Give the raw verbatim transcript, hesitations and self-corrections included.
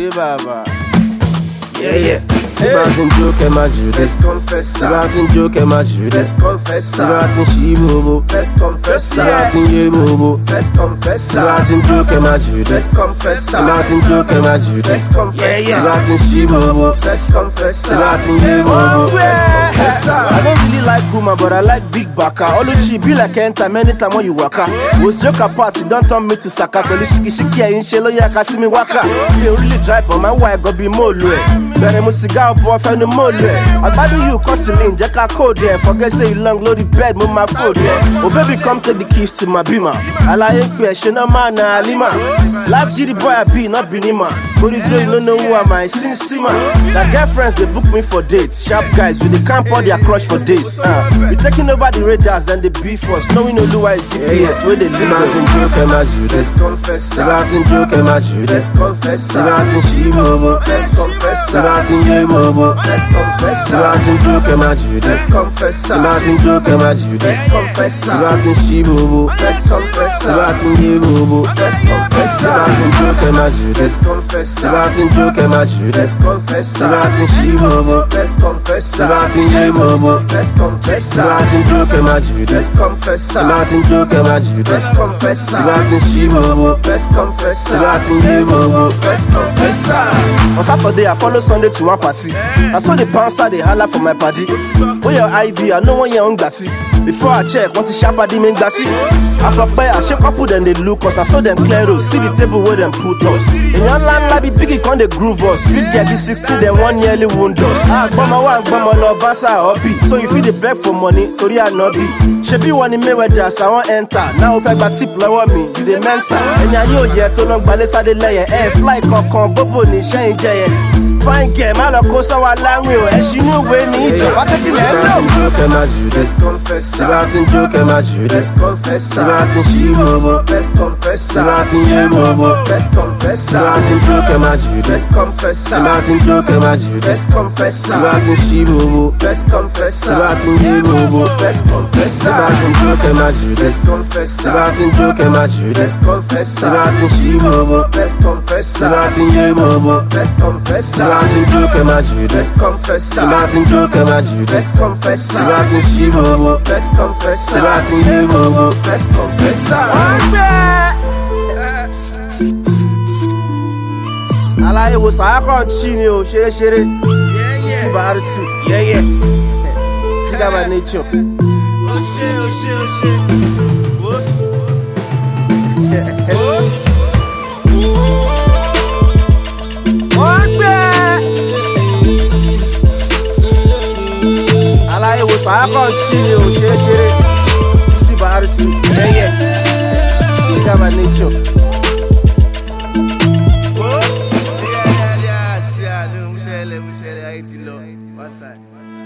Ṣé bàbá? Yeah, yeah. Tí bá ti ń jó kẹ́ máa jù dé. Let's confess. Tí bá ti ń jó kẹ́ máa jù dé. Let's confess. Tí bá ti ń ṣí bòbò. Let's confess. Tí bá ti ń yé bòbò. Let's confess. Tí bá ti ń jó kẹ́ máa jù dé. Let's confess. Tí bá ti ń jó kẹ́ máa jù dé. Let's confess. Tí bá ti ń ṣí bòbò. Let's confess. Tí bá ti ń yé bòbò. Let's confess. I don't really like woman, but I like big baka. Oluchi be like enter many time when you waka. Was joke apart, you don't turn me to saka. Tell you shiki shiki, I ain't shelo ya kasi mi waka. You really drive, but my wife go be more low. Bere mu cigar, boy, find the more low. I badu you costling, jacka code there. Forget say you long load the bed, move my food there. Oh baby, come take the keys to my beamer. I like question, no man, na lima. Last give the boy a B, not Binima. But you don't know who am I, sin sima. The girlfriends they book me for dates. Sharp guys with the camp or their crush for days. Uh, we taking over the radars and the beef us. Knowing no do why G P S where they Tí leave bá ti ń us. jó kẹ́ máa jù dé. Let's confess. Tí bá ti ń jó kẹ́ máa jù dé. Let's confess. Tí bá ti ń ṣí bòbò. Let's confess. Tí bá ti ń yé bòbò. Let's confess. Tí bá ti ń jó kẹ́ máa jù dé. Let's confess. Tí bá ti ń jó kẹ́ máa jù dé. Let's confess. Tí bá ti ń ṣí bòbò. Let's confess. Tí bá ti ń yé bòbò. Let's confess. Tí bá ti ń jó kẹ́ máa jù dé. Let's confess. Tí bá ti ń jó kẹ́ máa jù dé. Let's confess. Tí bá ti ń ṣí bòbò. Let's confess. Tí bá ti ń yé bòbò. Let's confess. Tí bá ti ń jó kẹ́ máa jù dé. Let's confess. Tí bá ti ń jó kẹ́ máa jù dé. Let's confess. Tí bá ti ń ṣí bòbò. Let's confess. Tí bá ti ń yé bòbò. Let's confess. On Saturday, I follow Sunday to one party. I saw the bouncer, they holler for my party. Where your I V, I know when you're on glasses. Before I check, want to sharp at the main glasses. After play, I shake up with them, they look us. I saw them clear, see the table where them put us. In your land, like be biggie, con they groove us. Sweet get be sixty, then one yearly wound us. Ah, bama one, bama no, bouncer, hobby. So if you the beg for money, Tori and Nobby. She be one in Mayweather, so I won't enter. Now if I got tip, lower me, you the mentor. And ya yo, yeah, to long balance, I the layer. Air fly, cock, bobo, ni, shine, jay. Fine girl, my loco, so I lang you. And she knew when he Tí job. I can bá ti ń jó kẹ́ máa jù dé. Let's confess. Tí bá ti ń jó kẹ́ máa jù dé. Let's confess. Tí bá ti ń ṣí bòbò. Let's confess. Tí bá ti ń yé bòbò. Let's confess. Tí bá ti ń jó kẹ́ máa jù dé. Let's confess. Tí bá ti ń jó kẹ́ máa jù dé. Let's confess. Tí bá ti ń ṣí bòbò. Let's confess. Tí bá ti ń yé bòbò. Let's confess. Tí bá ti ń jó kẹ́ máa jù dé. Let's confess. Tí bá ti ń jó kẹ́ máa jù dé. Let's confess. Tí bá ti ń ṣí bòbò. Let's confess. Tí bá ti ń yé bòbò. Let's confess. Tí bá ti ń jó kẹ́ máa jù dé. Let's confess. Tí bá ti ń jó kẹ́ máa jù dé. Let's confess. Tí bá ti ń ṣí bòbò. Let's confess. Tí bá ti ń yé bòbò. Let's confess. Alaye wo sàákàn chi ni o, ṣeré ṣeré. Ti bá R two. Yeah, yeah. Jigga by nature. Oṣé, oṣé, oṣé. Wos. Wos. Wọ́n gbé. Alaye wo sàákàn chi ni o, ṣeré ṣeré. Ti bá R two. Yeah, yeah. Jigga by nature. Wos. Yeah, yeah, yeah. See, I know. Mo ṣẹlẹ̀, mo ṣẹlẹ̀, ayé ti lọ. One time.